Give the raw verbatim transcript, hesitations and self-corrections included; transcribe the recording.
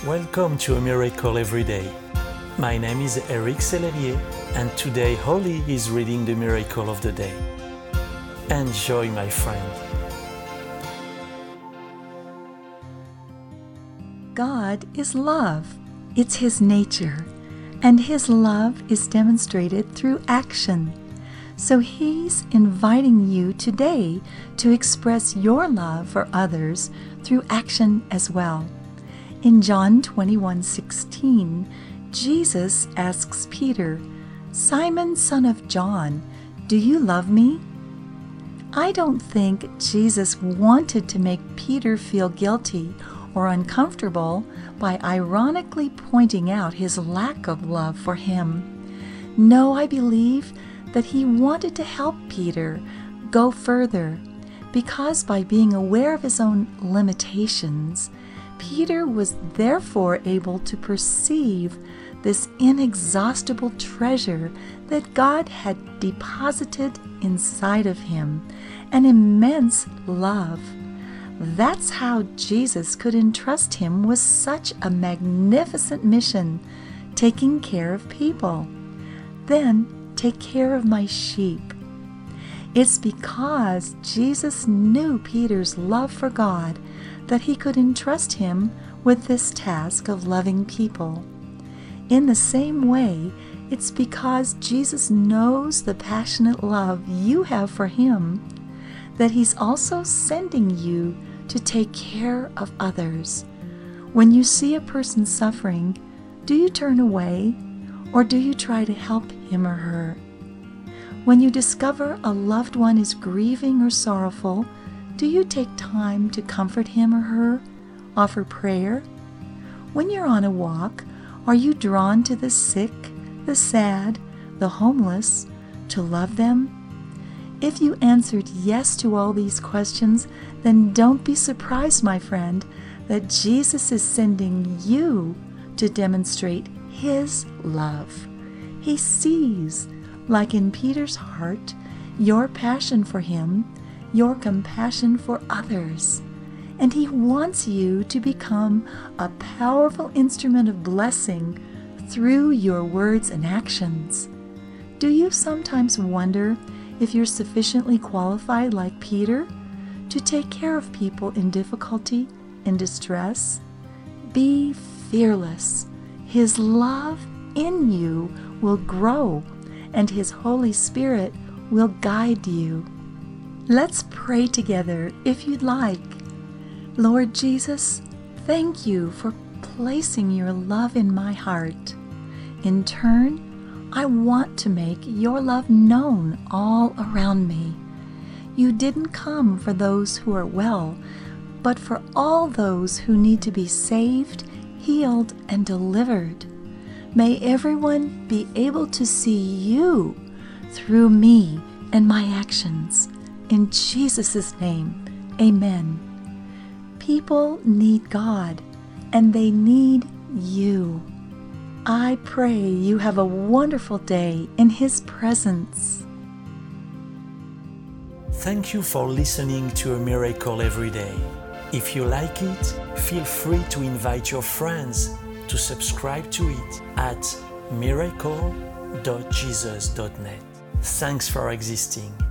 Welcome to A Miracle Every Day. My name is Eric Sellerier, and today Holly is reading the Miracle of the Day. Enjoy, my friend. God is love. It's His nature, and His love is demonstrated through action. So He's inviting you today to express your love for others through action as well. In John twenty-one sixteen, Jesus asks Peter, "Simon, son of John, do you love me?" I don't think Jesus wanted to make Peter feel guilty or uncomfortable by ironically pointing out his lack of love for him. No, I believe that He wanted to help Peter go further, because by being aware of his own limitations, Peter was therefore able to perceive this inexhaustible treasure that God had deposited inside of him, an immense love. That's how Jesus could entrust him with such a magnificent mission, taking care of people. Then, take care of my sheep. It's because Jesus knew Peter's love for God that He could entrust him with this task of loving people. In the same way, it's because Jesus knows the passionate love you have for Him that He's also sending you to take care of others. When you see a person suffering, do you turn away, or do you try to help him or her? When you discover a loved one is grieving or sorrowful, do you take time to comfort him or her, offer prayer? When you're on a walk, are you drawn to the sick, the sad, the homeless, to love them? If you answered yes to all these questions, then don't be surprised, my friend, that Jesus is sending you to demonstrate His love. He sees, like in Peter's heart, your passion for Him, your compassion for others, and He wants you to become a powerful instrument of blessing through your words and actions. Do you sometimes wonder if you're sufficiently qualified, like Peter, to take care of people in difficulty, in distress? Be fearless. His love in you will grow, and His Holy Spirit will guide you. Let's pray together if you'd like. Lord Jesus, thank You for placing Your love in my heart. In turn, I want to make Your love known all around me. You didn't come for those who are well, but for all those who need to be saved, healed, and delivered. May everyone be able to see You through me and my actions. In Jesus' name, amen. People need God, and they need you. I pray you have a wonderful day in His presence. Thank you for listening to A Miracle Every Day. If you like it, feel free to invite your friends to subscribe to it at miracle dot jesus dot net. Thanks for existing.